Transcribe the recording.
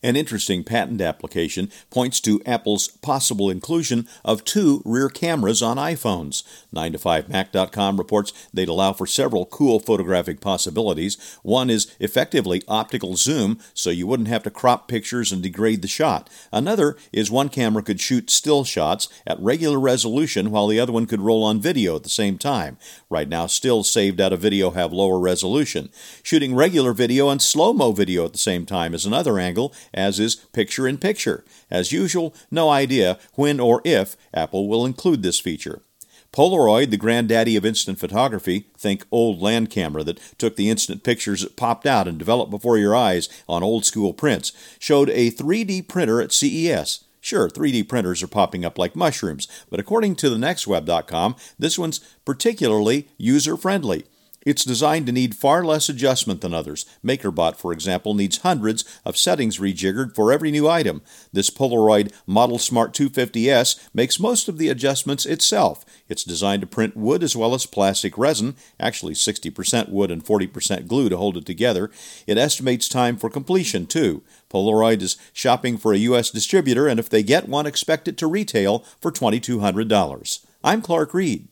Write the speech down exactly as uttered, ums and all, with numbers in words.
An interesting patent application points to Apple's possible inclusion of two rear cameras on iPhones. nine to five mac dot com reports they'd allow for several cool photographic possibilities. One is effectively optical zoom, so you wouldn't have to crop pictures and degrade the shot. Another is one camera could shoot still shots at regular resolution while the other one could roll on video at the same time. Right now, stills saved out of video have lower resolution. Shooting regular video and slow-mo video at the same time is another angle, as is picture-in-picture. As usual, no idea when or if Apple will include this feature. Polaroid, the granddaddy of instant photography, think old land camera that took the instant pictures that popped out and developed before your eyes on old-school prints, showed a three D printer at C E S. Sure, three D printers are popping up like mushrooms, but according to the next web dot com, this one's particularly user-friendly. It's designed to need far less adjustment than others. MakerBot, for example, needs hundreds of settings rejiggered for every new item. This Polaroid Model Smart two fifty S makes most of the adjustments itself. It's designed to print wood as well as plastic resin, actually sixty percent wood and forty percent glue to hold it together. It estimates time for completion, too. Polaroid is shopping for a U S distributor, and if they get one, expect it to retail for two thousand two hundred dollars. I'm Clark Reed.